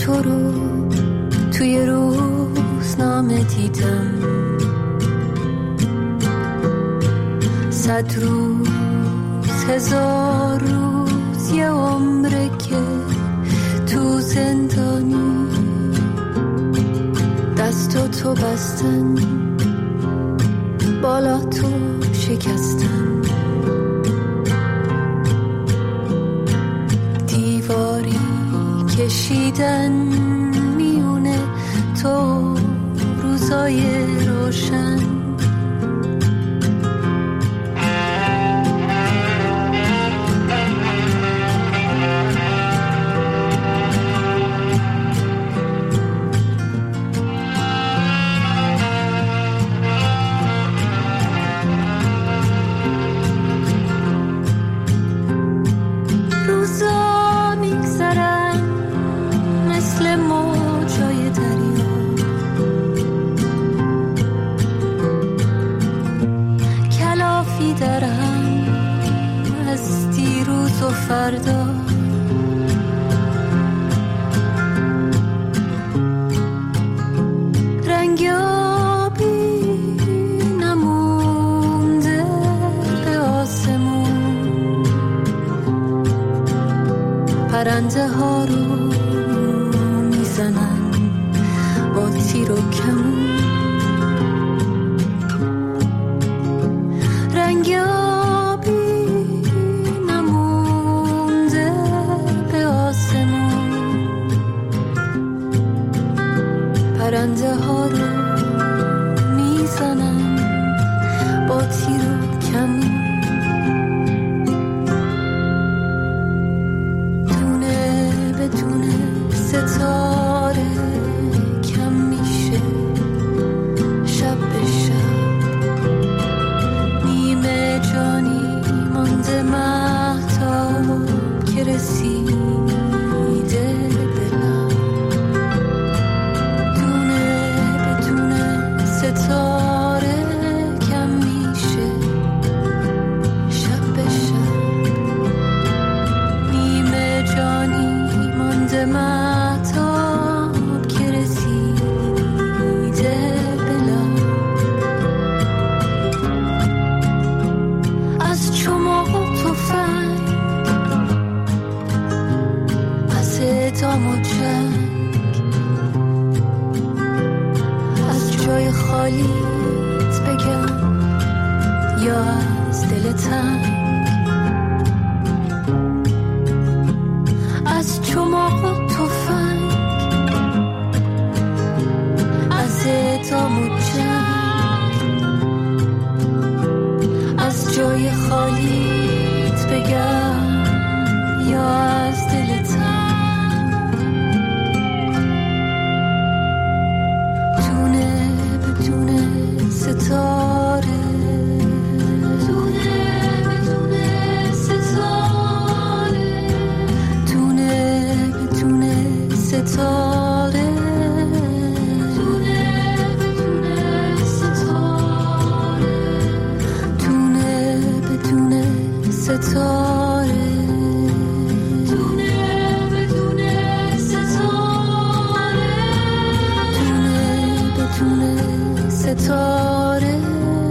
تو رو توی روزنامه دیدم، 100 روز 1000 روز یه عمره که تو زندانی، دستو تو بستن بالا تو شکستن، دیواری کشیدن میونه تو روزای روشن. فردا رنگ آبی نمونده به آسمون، پرنده ها رو میزنن با تیر و کمون، رنگ پرنده ها رو میزنن با تیر و کمون. دونه به دونه ستاره کم میشه شب به شب، نیمه جانی مانده مهتاب که رسیده ستاره کم میشه شب به شب، نیمه جانی مانده مهتاب که رسیده به لب، از چماق و تفنگ، از اعدام و جنگ، جای خالیت بگم یا از دل تنگ، از چماق و تفنگ، از اعدام و جنگ، از جای خالیت بگم یا از دل تنگ. ستاره دونه به دونه ستاره، دونه به دونه ستاره، دونه به دونه ستاره، دونه به دونه ستاره، دونه به دونه ستاره، دونه به دونه ستاره.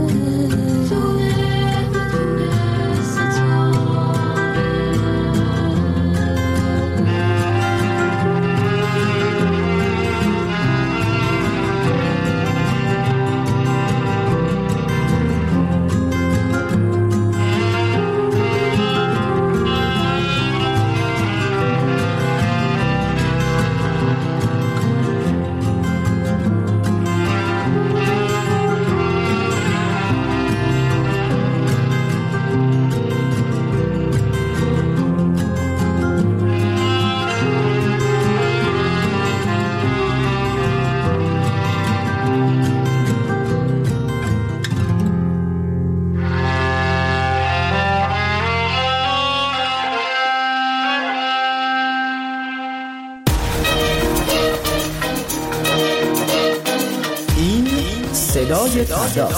صدای فردا،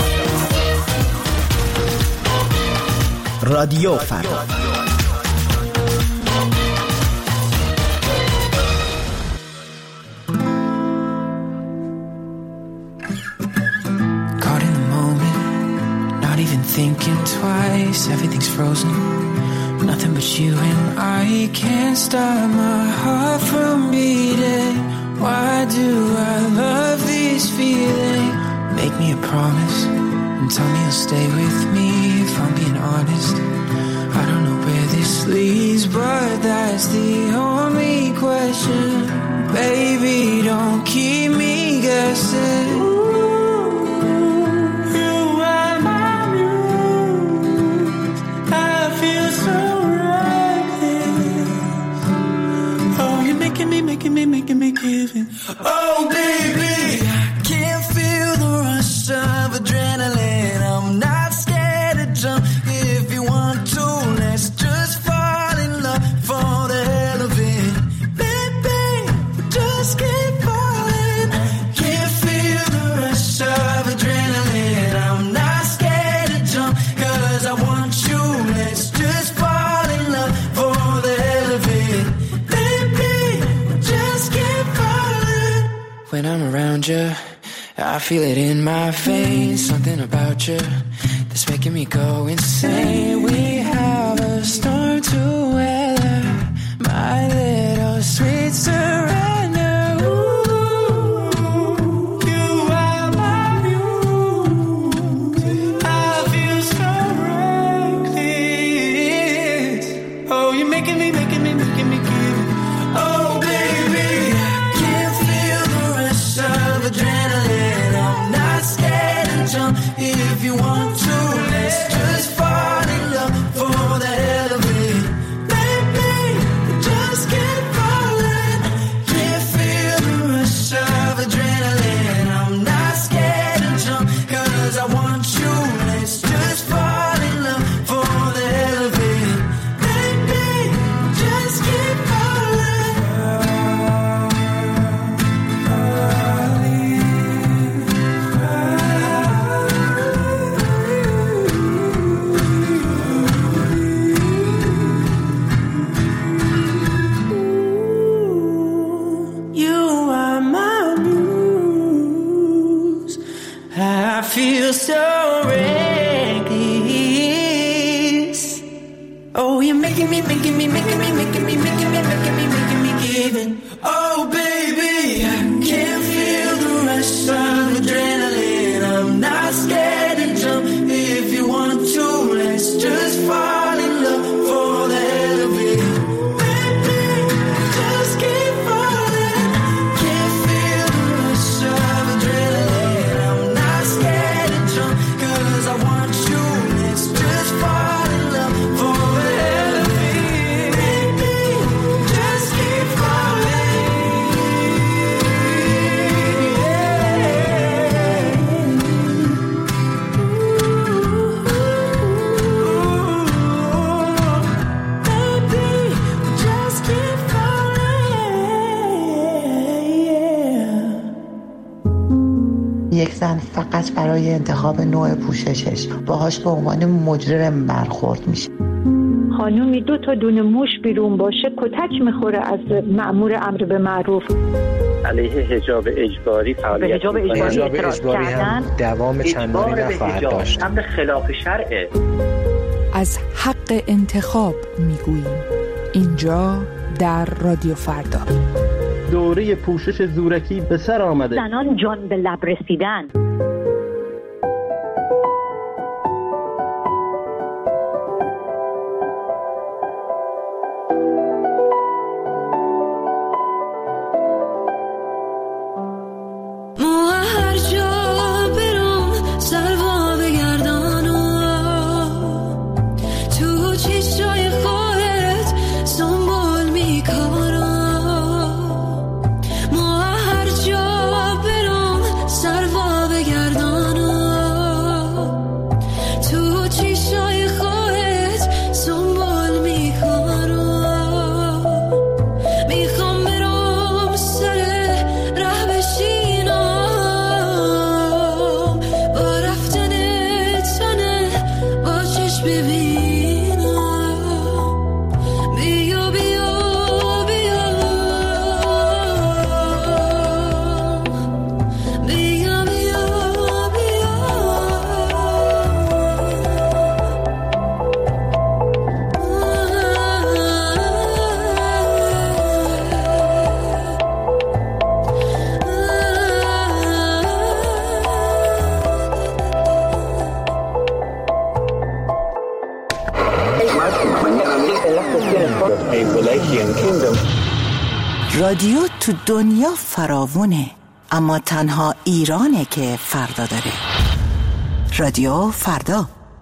رادیو فردا. thinking twice, everything's frozen. Nothing but you and I can't stop my heart from beating. Why do I love this feeling? Make me a promise and tell me you'll stay with me if I'm being honest. I don't know where this leads, but that's the only question. Baby, don't keep me guessing. Making me giving. Oh baby, I can't feel the rush of adrenaline. I'm not scared to jump. If you want to, let's just fall in love for the hell of it. Baby, just keep falling. Can't feel the rush of adrenaline. I'm not scared to jump, 'cause I want you. Let's just fall in love for the hell of it. When I'm around you, I feel it in my veins. Something about you that's making me go insane. We have a storm to weather, my little sweet surrender. Ooh, you are my muse. I feel so reckless. Oh, you're making me give it. Oh, baby, adrenaline. I'm not scared to jump. If you want to, let's just fall in love for the hell of it. Baby, just keep falling. Can't feel the rush of adrenaline. I'm not scared to jump, 'cause I want you. Let's just fall in love for the hell of it. Baby, just keep falling. I feel so reckless. Oh, you're making me giving. Oh, baby, I can't feel the rush of adrenaline. I'm not scared to jump. If you want to, let's just fall in love for the hell of it. Baby, just keep falling. Can't feel the rush of adrenaline. I'm not scared to jump, 'cause I want you. Let's just fall in love for the hell of it. Baby, just keep falling. Baby, just keep falling. یک زن فقط برای انتخاب نوع پوششش باهاش به عنوان مجرم برخورد میشه. خانومی 2 تا دونه موش بیرون باشه کتک میخوره از مأمور امر به معروف. علیه حجاب اجباری فعالیت حجاب اجباری هم دوام چندانی نخواهد داشت. امر خلاف شرعه. از حق انتخاب میگوییم اینجا در رادیو فردا. دوره پوشش زورکی به سر آمده. زنان جان به لب رسیدن. ما هر جا برم سر وا رادیو تو دنیا فراوونه، اما تنها ایرانه که فردا داره. رادیو فردا.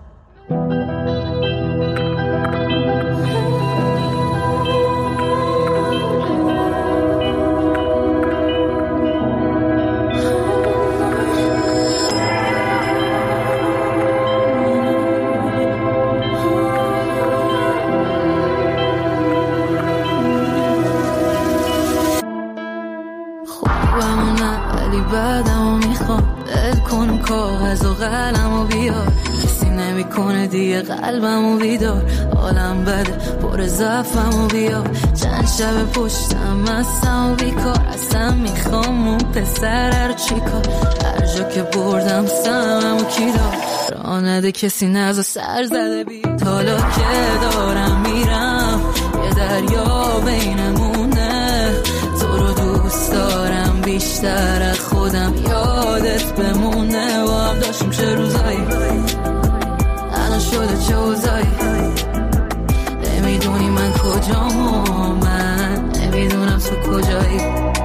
بعدمو میخوام دل کن کاغذ و قلمو بیار، کسی نمیکنه دیگه قلبمو بیدار، حالم بده پر ضعفمو بیار، چند شب پشتم مستم و بیکار، اصلا میخوام اون پسر رو چیکار، هر جا که بردم سممو کی دار، راه نده کسی نزا سر زده بید، حالا که دارم میرم یه دریا بینمونه، تو رو دوست دارم بیشتر از خودم، یادت بمونه و هم داشتیم چه روزایی، الان شده چه اوزایی، نمیدونی من کجام و من نمیدونم تو کجایی،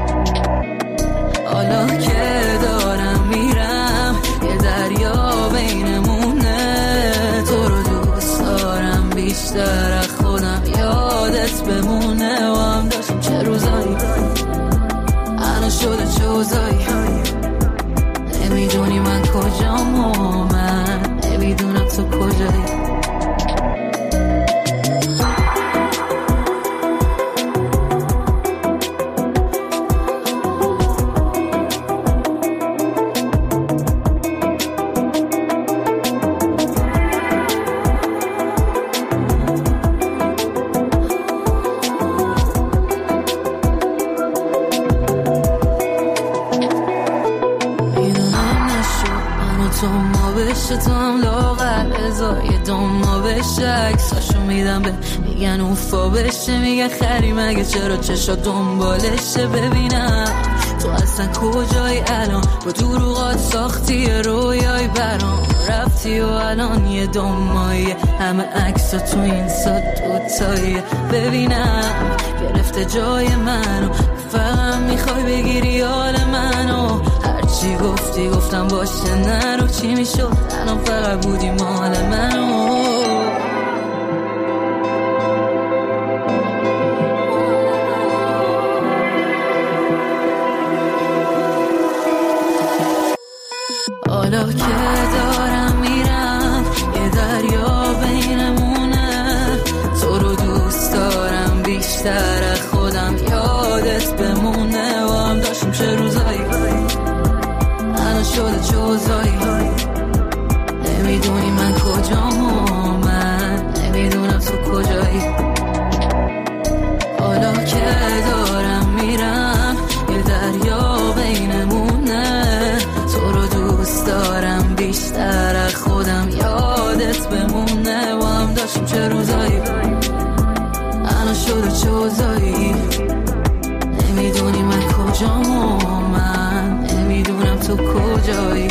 حالا که دارم میرم یه دریا بینمونه، تو رو دوست دارم بیشتر از خودم، یادت بمونه و هم داشتیم چه روزایی، الان شده چه اوزایی، نمیدونی من کجام و من نمیدونم تو کجایی. تو هم لاغر ازا یه دوما بشه، عکساشو میدم به میگن اوفا بشه، میگن خری مگه چرا چشا دنبالشه، ببینم تو اصلا کجایی الان، با دروغات ساختی رویای برام، رفتی و الان یه دومایی، همه عکسا تو این سا دوتایی، ببینم گرفته جای منو، فقط میخوای بگیری حال منو، هرچی گفتی گفتم باشه نرو، چی میشد الان فقط بودی مال منو، حالا که دارم میرم یه دریا بینمونه، تو رو دوست دارم بیشتر از خودم، یادت بمونه و هم داشتیم چه روزایی، الان شده چه اوزایی، نمیدونی من کجام و من نمیدونم تو کجایی، حالا که دارم میرم یه دریا بینمونه، تو رو دوست دارم بیشتر از خودم، یادت بمونه و هم داشتیم چه روزایی، الان شده چه اوزایی، نمیدونی من کجام و من نمیدونم تو کجایی.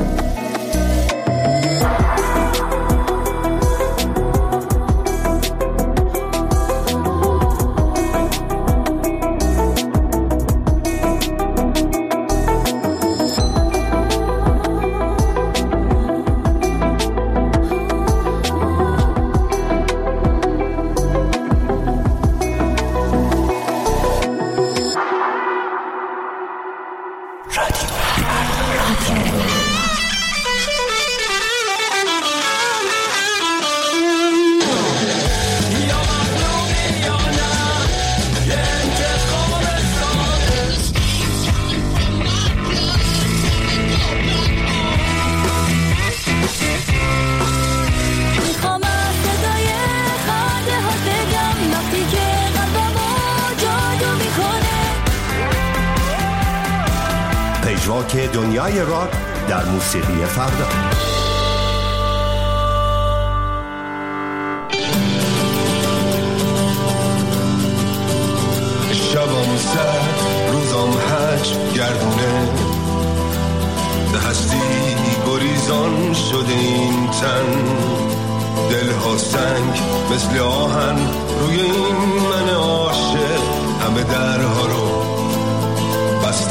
پژواک دنیای راک در موسیقی فردا. شبام سرد روزام هج گردونه، به هستی گریزان شده این تن، دلها سنگ مثل آهن روی این من عاشق، همه درها رو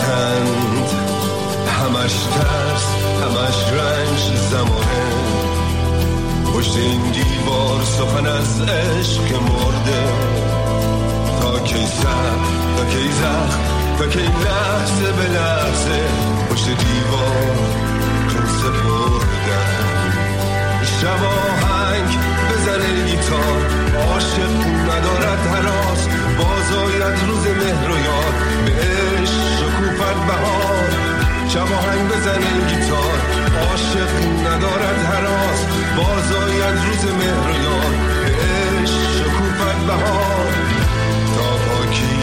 گفتند همش ترس همش رنج زمانه، پشت این دیوار سخن از عشق که مرده، تا کی سر تا کی زخم تا کی لحظه به لحظه پشت دیوار جون سپردن. شب آهنگ بزنه گیتار، عاشق ندارد هراس، باز آید روز مهر و یاد بهش شکوفت بهار. شب آهنگ بزنه گیتار، عاشق ندارد هراس، باز آید روز مهر و یاد بهش شکوفت بهار. تا پاکی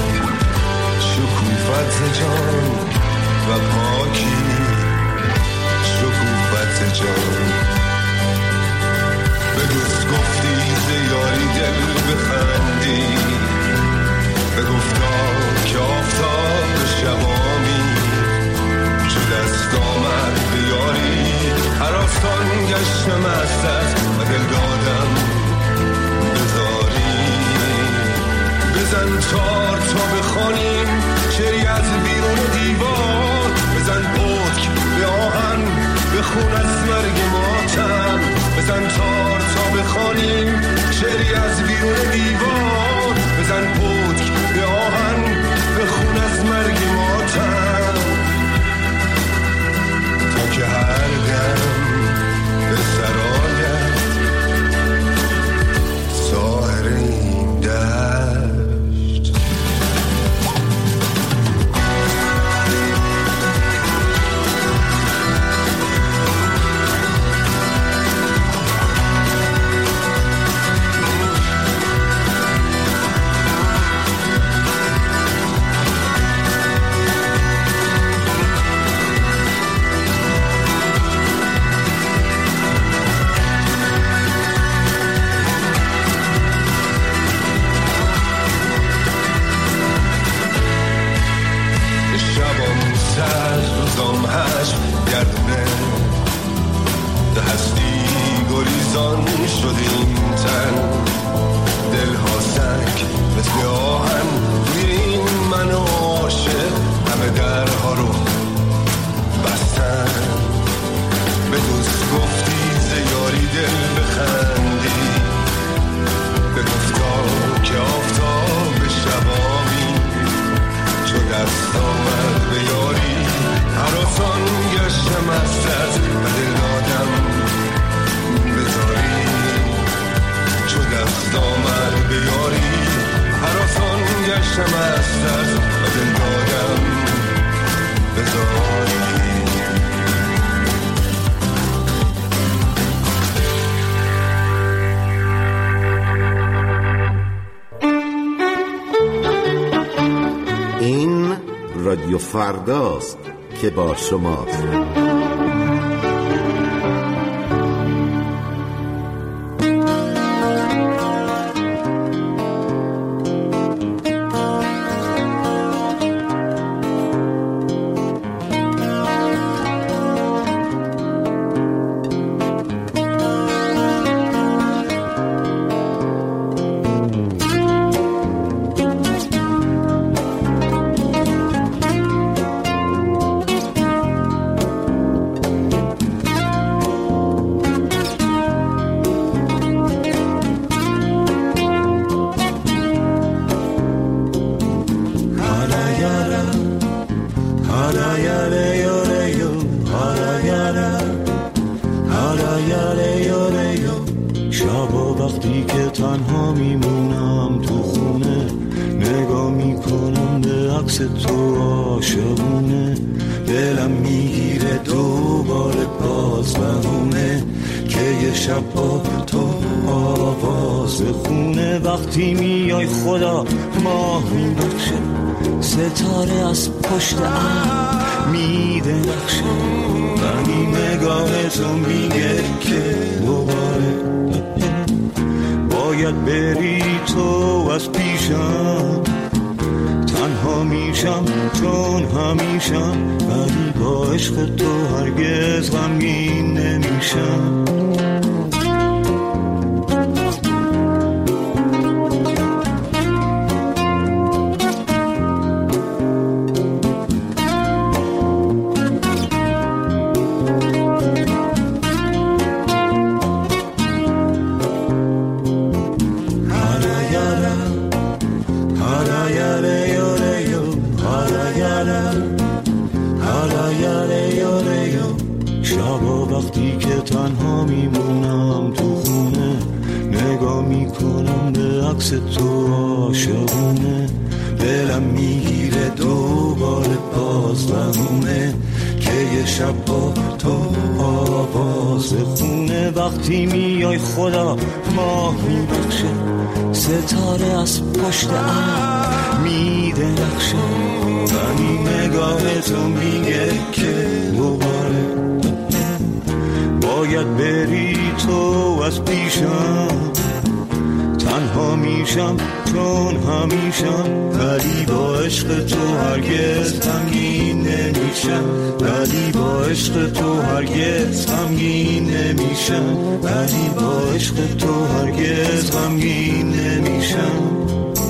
شکوفت ز جان و پاکی شکوفت ز جان. به دوست گفتی ز یاری دل بخندی، به گفتا که آفتاب شبامی، چو دست آمد به یاری هر آستان گشتم از دست و دل دادم بذاری. بزن تار تا بخوانیم شعری از بیرون دیوار، بزن پتک به آهن بخون از مرگ ماتم، بزن تار تا بخوانیم شعری از بیرون دیوار، بزن پتک به آهن بخون از مرگ ماتم. تا که هر دم به سرایت ساحر این دشت. روزام هشت گردونه ده هستی گریزان شد این تن، دلها سنگ مثل آهن توی این من عاشق همه درها رو بستن. به دوست گفتی ز یاری دل بخندی، به گفتا که آفتاب شبامی، چو دست آمد به یاری هر آسان گشتم از دست و دل دادم بذاری. چو دست آمد به یاری هر آسان گشتم از دست و دل دادم بذاری. این رادیو فرداست که با شماست. وقتی میای خدا ماه میبخشه، ستاره از پشت ابر میده نقشه، ولی نگاه تو میگه که دوباره باید بری تو از پیشم. تنها میشم چون همیشم، ولی با عشق تو هرگز غمگین نمیشم. شبا وقتی که تنها میمونم تو خونه، نگاه میکنم به عکس تو عاشقونه، دلم میگیره دوباره باز بمونه که یه شب با تو آواز خونه. وقتی میای خدا ماه میبخشه، ستاره از پشت ابر میده نقشه، ولی نگاه تو میگه که دوباره باید بری تو از پیشم. تنها میشم چون همیشم، ولی با عشق تو هرگز غمگین نمیشم، ولی با عشق تو هرگز غمگین نمیشم، ولی با عشق تو هرگز غمگین نمیشم.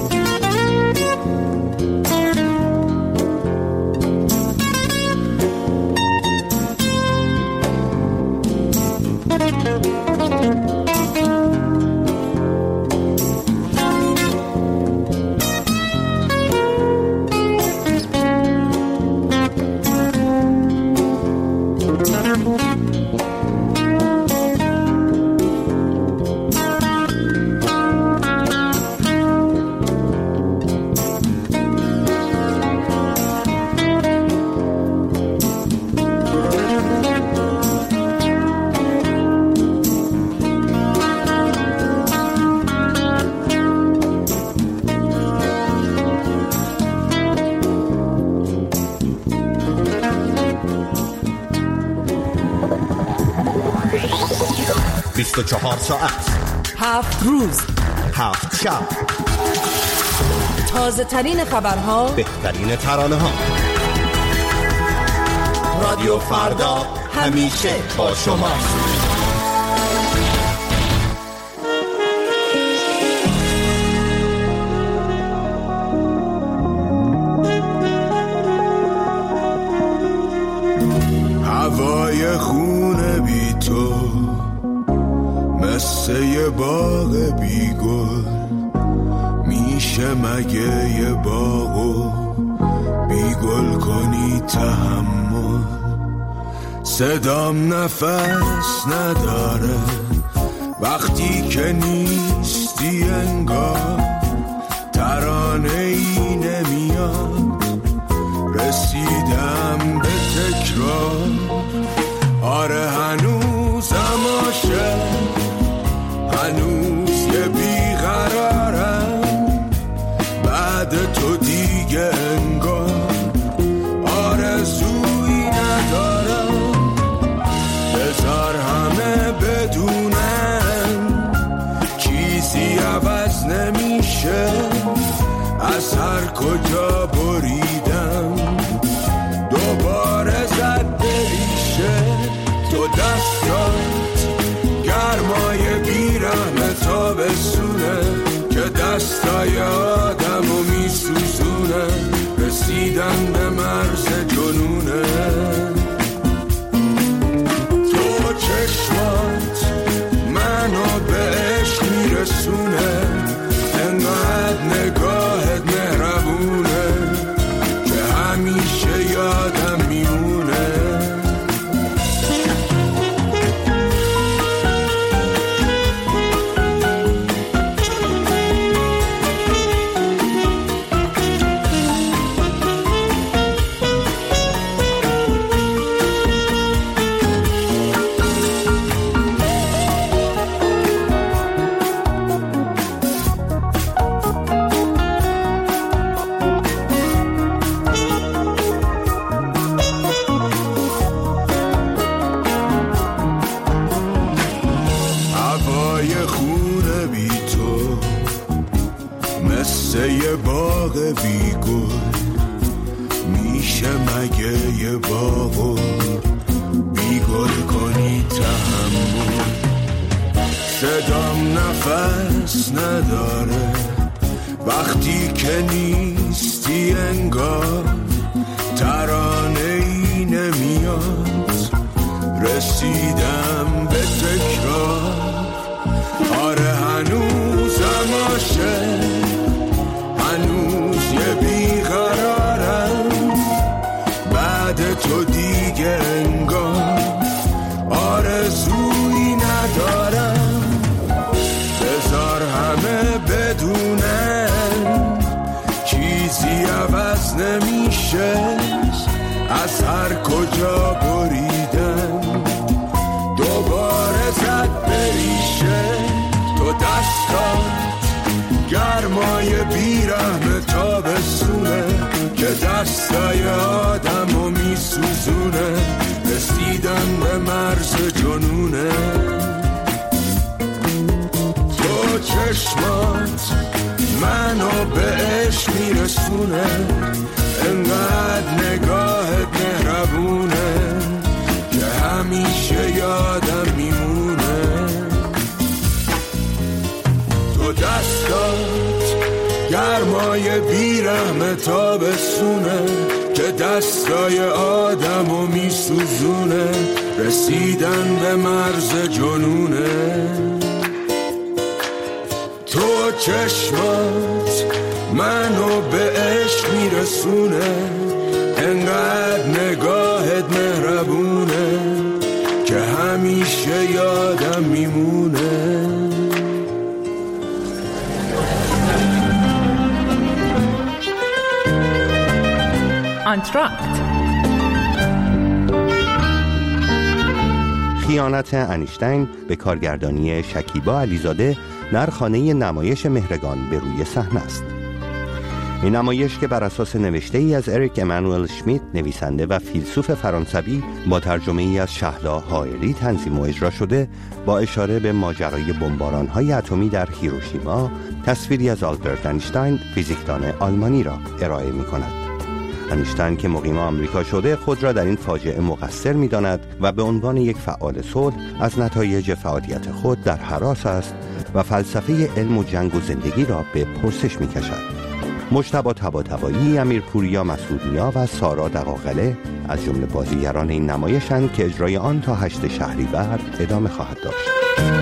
ساعت 7 روز 7 شب، تازه ترین خبرها، بهترین ترانه ها. رادیو فردا همیشه با شما. هوای خونه بی تو مثل یه باغ بی گل، میشه مگه یه باغو بی گل کنی تحمل؟ صدام نفس نداره وقتی که نیستی، انگار ترانه ای نمیاد، رسیدم به تکرار. آره هنوزم عاشق، هنوز یه بیقرارم، بعد تو دیگه انگار آرزویی ندارم. بذار همه بدونن چیزی عوض نمیشه، از هر کجا بریدم دوباره زد بریشه. تو دستات گرمای بیرحم تابستونه که دستای آدمو میسوزونه، رسیدن به مرز جنونه. تو چشمات منو به عشق میرسونه، انقدر نگاهت مهربونه که همیشه یادم میمونه. یه باغ بی گل، میشه مگه یه باغو بی گل کنی تحمل؟ صدام نفس نداره وقتی که نیستی، انگار ترانه ای نمیاد، رسیدم به تکرار. آره هنوزم عاشق، هنوز یه بیقرارم، بعد تو دیگه انگار کجا بریدن دوباره زد بریشه تو دستات گرمای بیرحم تابستونه که دستای آدمو میسوزونه رسیدن به مرز جنونه تو چشمات منو به عشق میرسونه انقدر نگاهت مهربونه که همیشه یادم میمونه تو دستات گرمای بیرحم تابستونه که دستای آدمو میسوزونه رسیدن به مرز جنونه تو چشمات منو به عشق میرسونه انقدر نگاهت مهربونه که همیشه یادم میمونه آنتراکت خیانت انیشتین به کارگردانی شکیبا علیزاده در خانه نمایش مهرگان به روی صحنه است. این نمایش که بر اساس نوشته ای از اریک امانوئل شمیت نویسنده و فیلسوف فرانسوی با ترجمه ای از شهلا هایلی تنظیم و اجرا شده با اشاره به ماجرای بمباران‌های اتمی در هیروشیما تصویری از آلبرت انیشتین فیزیکدان آلمانی را ارائه می‌کند. انیشتین که مقیم آمریکا شده خود را در این فاجعه مقصر می‌داند و به عنوان یک فعال صلح از نتایج فعالیت خود در هراس است و فلسفه علم و جنگ و زندگی را به پرسش می‌کشد. مجتبی طباطبایی، امیرپوریا مسعودنیا و سارا دقاقله از جمله بازیگران این نمایش‌اند که اجرای آن تا 8 شهریور ادامه خواهد داشت.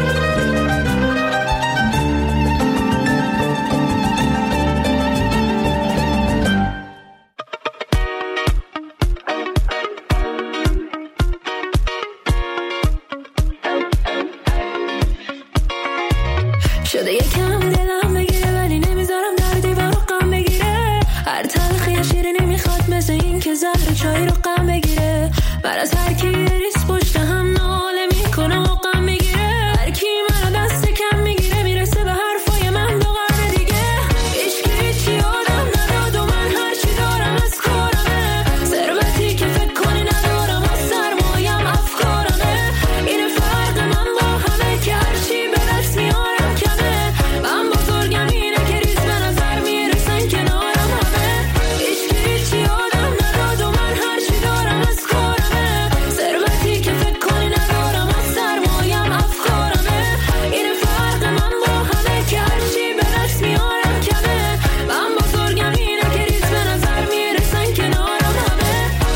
شده یکم دلم بگیره ولی نمیذارم در دیوار رو غم بگیره هر تلخی شیرینی میخواد مثل این که زهر چای رو غم بگیره بر از هر کی ریس پشت هم ناله میکنه و غم بگیره هر کی منو دست کم میگیره میرسه به حرفای من 2 قرن دیگه هیچکی یادم نداد و من هرچی دارم از کارمه ثروتی که فکر کنی ندارم و سرمایم افکارمه این فرق من با همه که هرچی به دست میارم کمه من بزرگم اینه که ریز به نظر میرسن کنارم همه هیچکی یادم نداد و من هرچی دارم از کارمه ثروتی که فکر کنی ندارم و سرمایم افکارمه این فرق من با همه که هرچی به دست میارم کمه من بزرگم اینه که ریز به نظر میرسن کنارم همه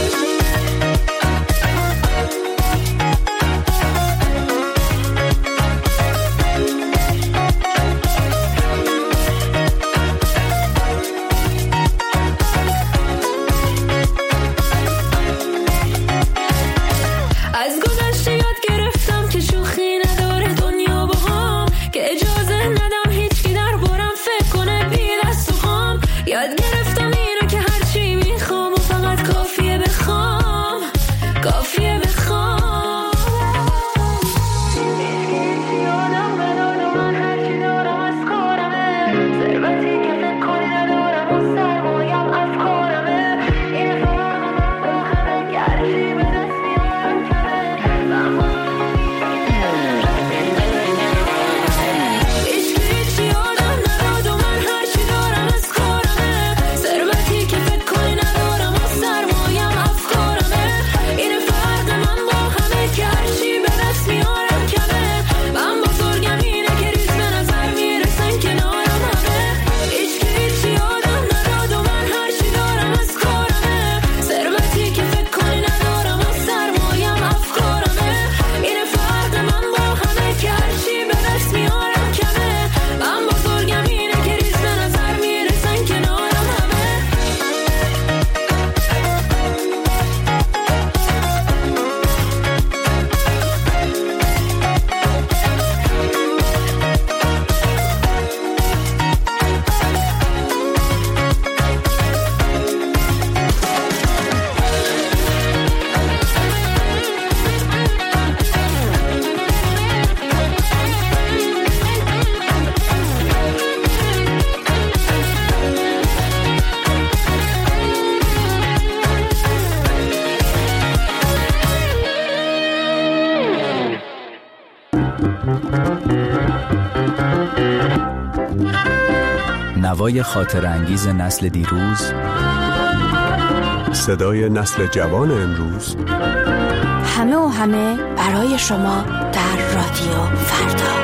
از گذشته یاد گرفتم که شوخی نداره دنیا با هم که اجازه ندم هیچکی در بارم فکر کنه بی دست و خام یاد گرفتم اینو که هرچی میخوام و فقط کافیه بخوام یادم نداد و من هرچی دارم از کارمه ثروتی که فکر کنی ندارم و سرمایم افکارمه این فرق من با همه که هرچی به دست میارم کمه هیچکی یادم نداد و من هرچی دارم از کارمه ثروتی که فکر کنی ندارم و سرمایم افکارمه این فرق من هوای خاطر انگیز نسل دیروز، صدای نسل جوان امروز، همه و همه برای شما در رادیو فردا.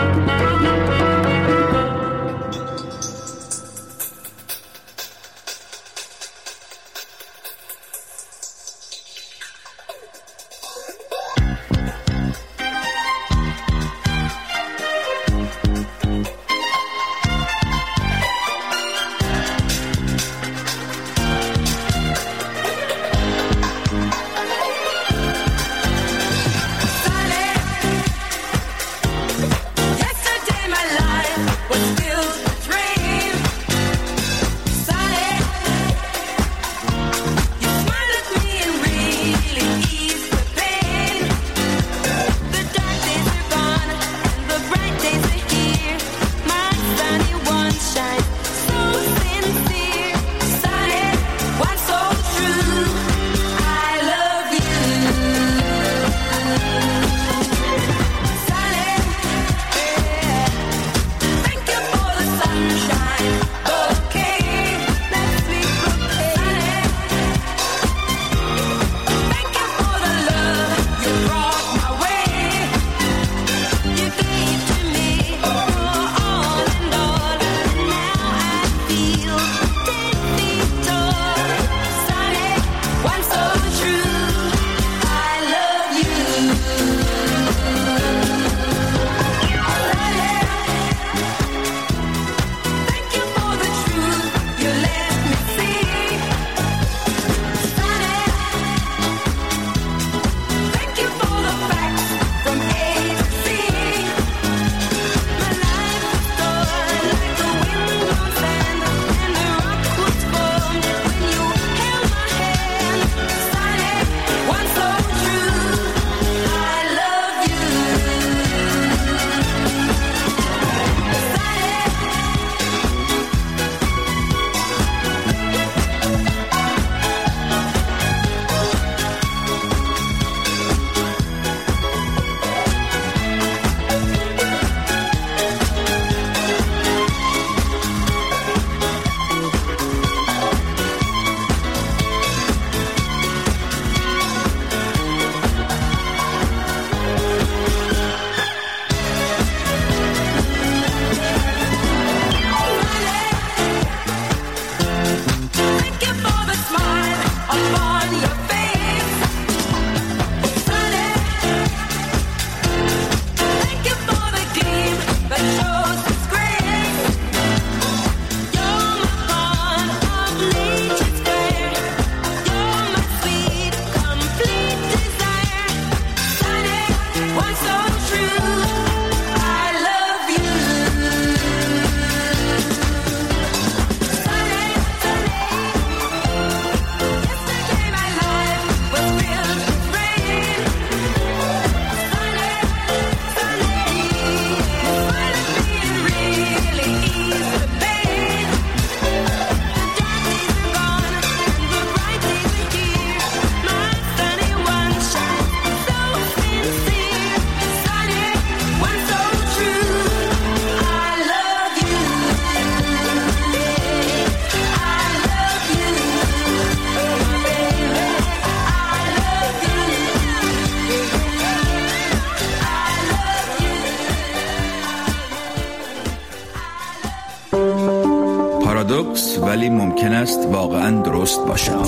پارادوکس ولی ممکن است واقعا درست باشد.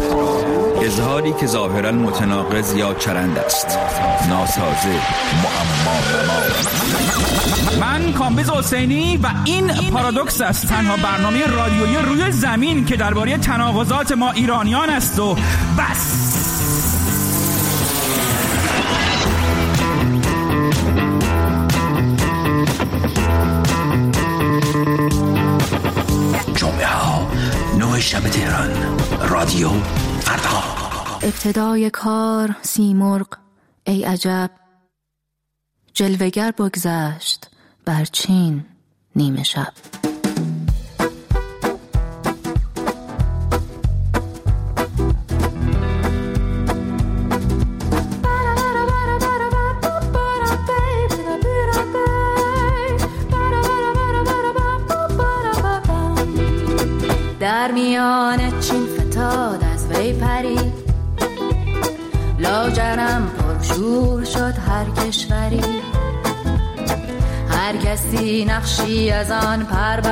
اظهاری که ظاهرا متناقض یا چرند است، ناسازه، معما. من کامبیز حسینی و این پارادوکس است، تنها برنامه رادیویی روی زمین که درباره تناقضات ما ایرانیان است و بس. جمعه ها 9 شب تهران، رادیو فردا. ابتدای کار سیمرغ، ای عجب جلوگر بگذشت بر چین نیمه شب. در میان چین فتاد از وی پرید، لاجرم پرشور شد هر کشوری. هر کسی نقشی از آن پر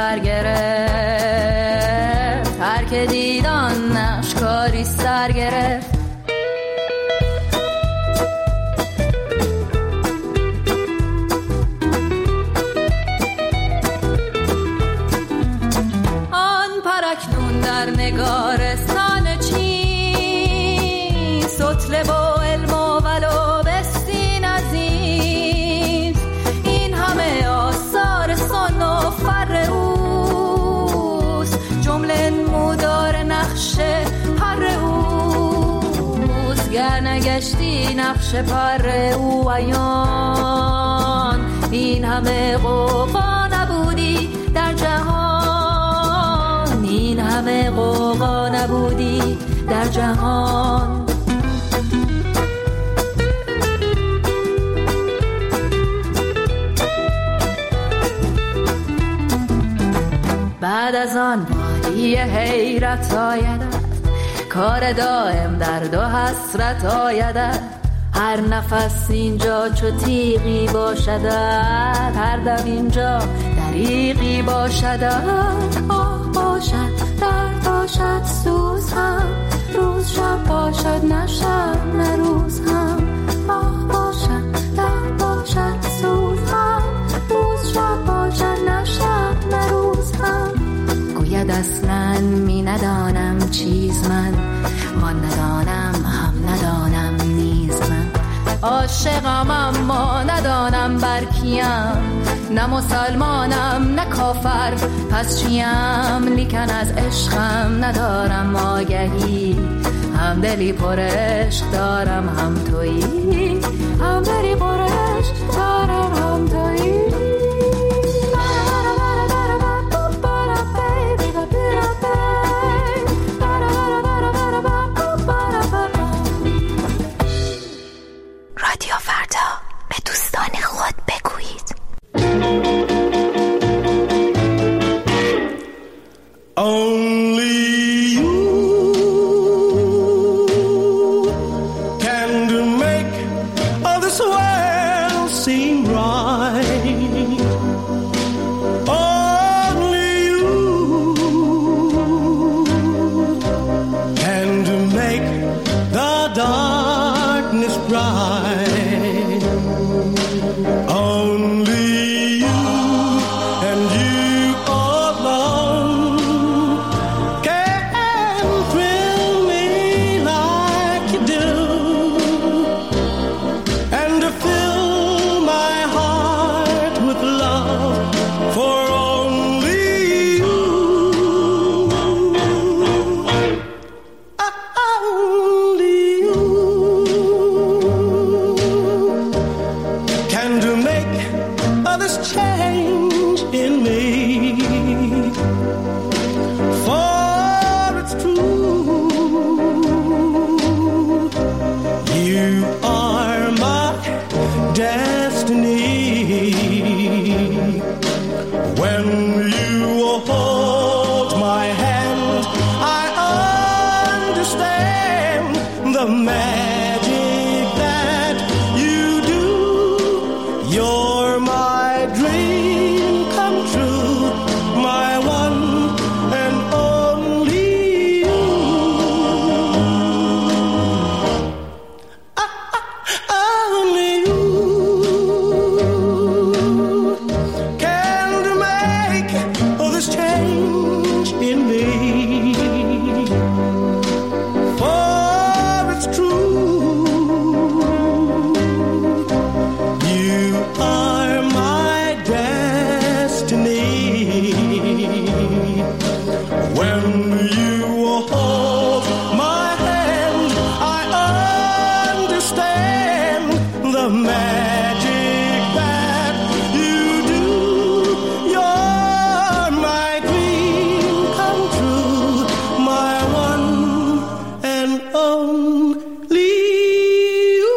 برگرفت، هر که دید آن نقش کاری سر گرفت. آن پرکنون در نگارستان چین، سطل با علم و ولو بستین عزیز. این همه آثار سن و فر اوست، جمله نمودار نقش پر اوست. گر نگشتی نقش پر او عیان، این همه غوغا نبودی در جهان. این همه غوغا نبودی در جهان. بعد از آن بادی حیرت آیدد، کار دائم درد و حسرت آیدد. هر نفس اینجا چو تیغی باشدد، هر دم اینجا دریغی باشدد. آه باشد درد باشد سوز هم، روز شب باشد نه شب نه روز هم. آه باشد درد باشد سوز هم، روز شب باشد نه شب نه روز هم. گوید اصلاً می ندانم چیز من، وان ندانم هم ندانم نیز من. عاشقم اما ندانم بر کیم، نه مسلمانم نه کافر پس چیم. لیکن از عشقم ندارم آگهی، هم دلی پر عشق دارم هم تویی. هم دلی پر عشق دارم هم تویی. رادیو فردا، به دوستان خود بگویید. Only you can make all this world seem right. Only you can make the darkness bright. Only you and you alone can thrill me like you do, and to fill my heart with love for only you. Only you can make others change in me. For it's true, you are my destiny. When you hold my hand, I understand the magic that you do. You're my dream come true, my one and only you. Only you can make all this change in me. For it's true, you are my destiny. When you hold my hand, I understand the magic that you do. You're my dream come true, my one and only you.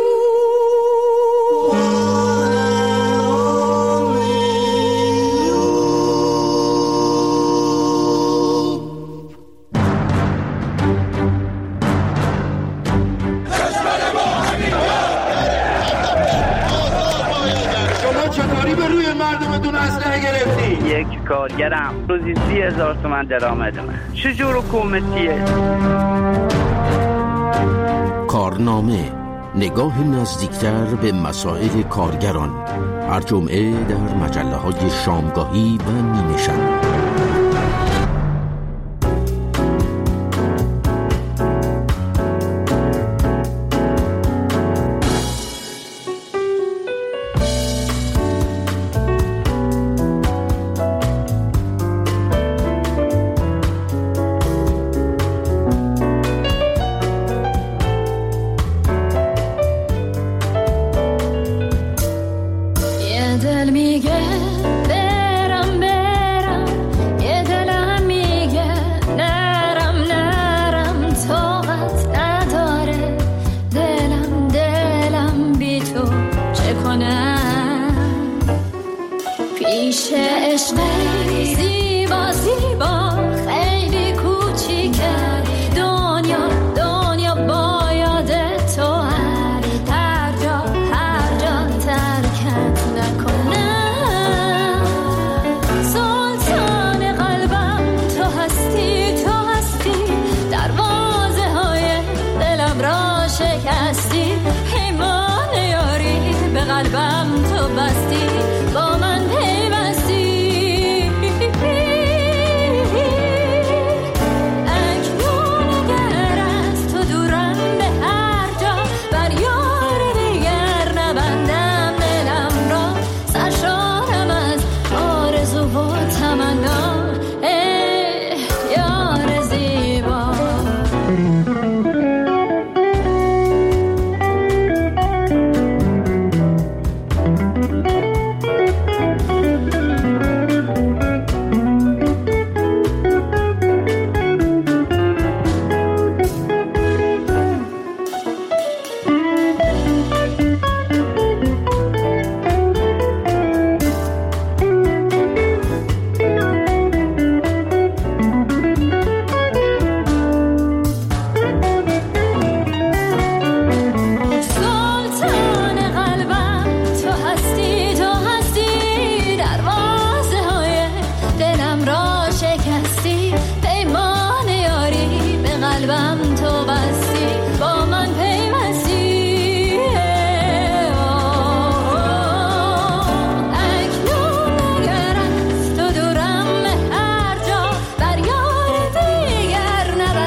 مردمتون اسلحه گرفتی؟ یک کارگرم روزی 30,000 تومان درآمدمه. چجور حکومتیه؟ کارنامه، نگاه نزدیکتر به مسائل کارگران، هر جمعه در مجله‌های شامگاهی و نیمه‌شب.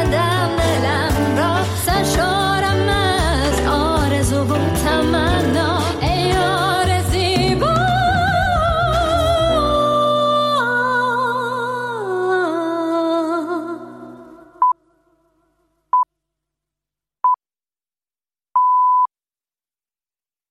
تمنا